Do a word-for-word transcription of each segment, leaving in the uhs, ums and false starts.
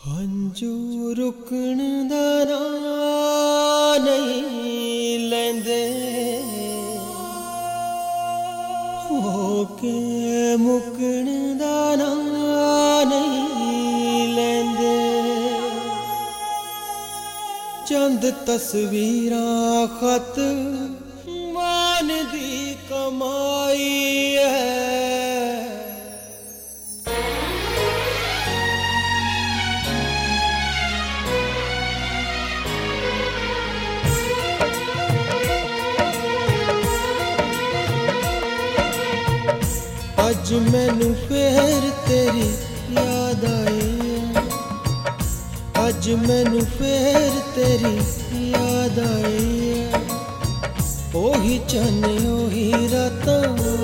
हंजू रुकण दा नां नहीं लैंदे होके मुकण दा नां नहीं लैंदे। चंद तस्वीरां खत मान दी कमाई है। अज मैनू फेर तेरी याद आई है, अज मैनू फेर तेरी याद आई है। ओही चन्न ओही रातां,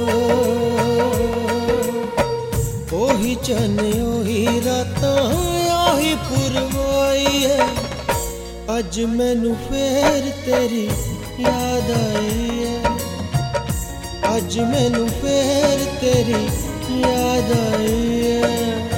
ओही चन्न ओही रातां ओही पुरवाई है। अज मैनू फेर तेरी याद आई है, अज मैनू फेर तेरी याद आई है।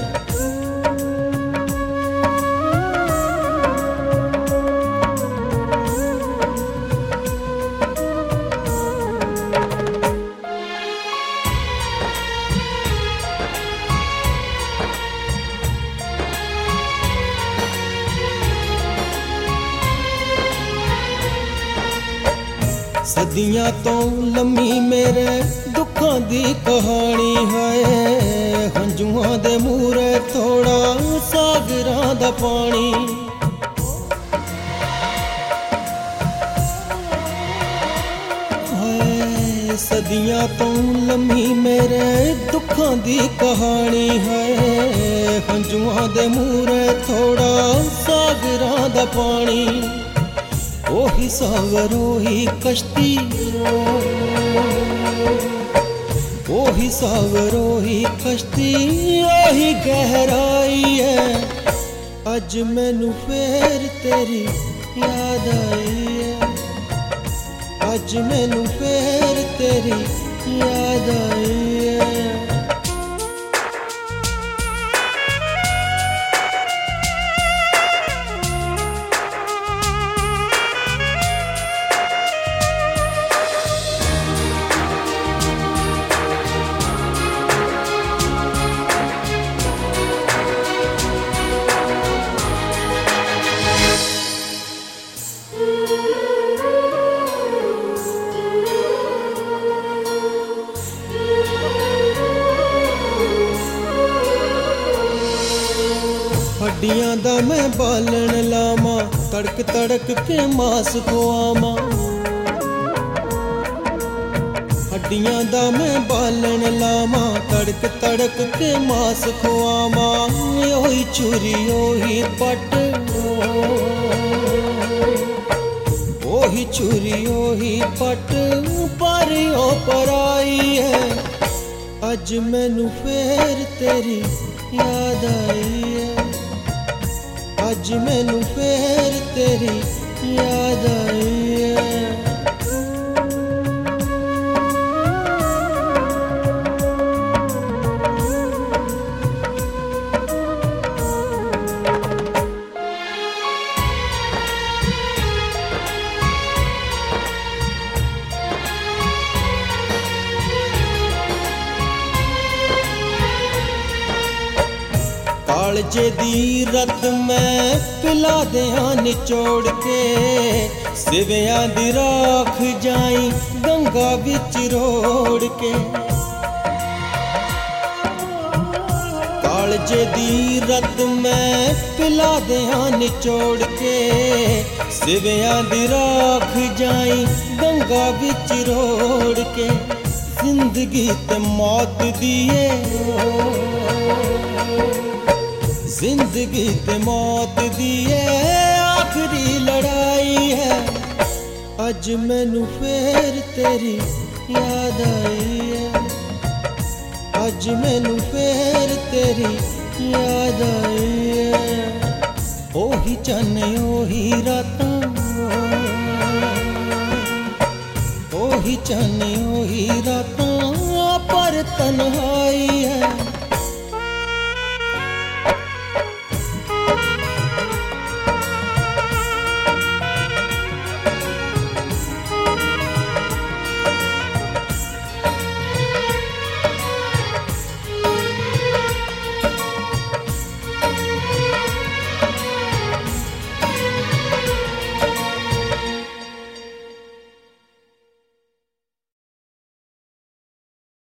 सदियां तो लम्मी मेरे दुखां दी कहानी है। हंजुआं दे मूरे थोड़ा सागरां दा पानी। है सदियां तो लम्मी मेरे दुखां दी कहानी है। हंजुआं दे मूरे थोड़ा सागरां दा पानी। ओही सागर ओही कश्ती, ओही सागर ओही कश्ती ओही गहराई है। अज मैनू फेर तेरी याद आई है, अज मैनू फेर तेरी याद आई है। हड्डियां दा मैं बालन लामा, तड़क तड़क के मास खुआमा। हड्डियां दा मैं बालन लामा, तड़क तड़क के मास खुआमा। ओही चूरी ओही पट, ओही चूरी ओही पट पर ओ पराई है। अज मैनू फेर तेरी याद आई है, अज मैनू फेर तेरी याद आई है। कालजे दी रत मैं पिला दियां निचोड़ के। सिवियां दी राख जाई गंगा विच रोड़ के। कालजे दी रत मैं पिला दियां निचोड़ के। सिवियां दी राख जाई गंगा विच रोड़ के। जिंदगी ते मौत दिए, जिंदगी ते मौत दी आखिरी लड़ाई है। अज मैनू फेर तेरी याद आई है, अज मैनू फेर तेरी याद आई है। ओही चन्न ओही रातां, ओही चन्न ओही रातां पर तन्हाई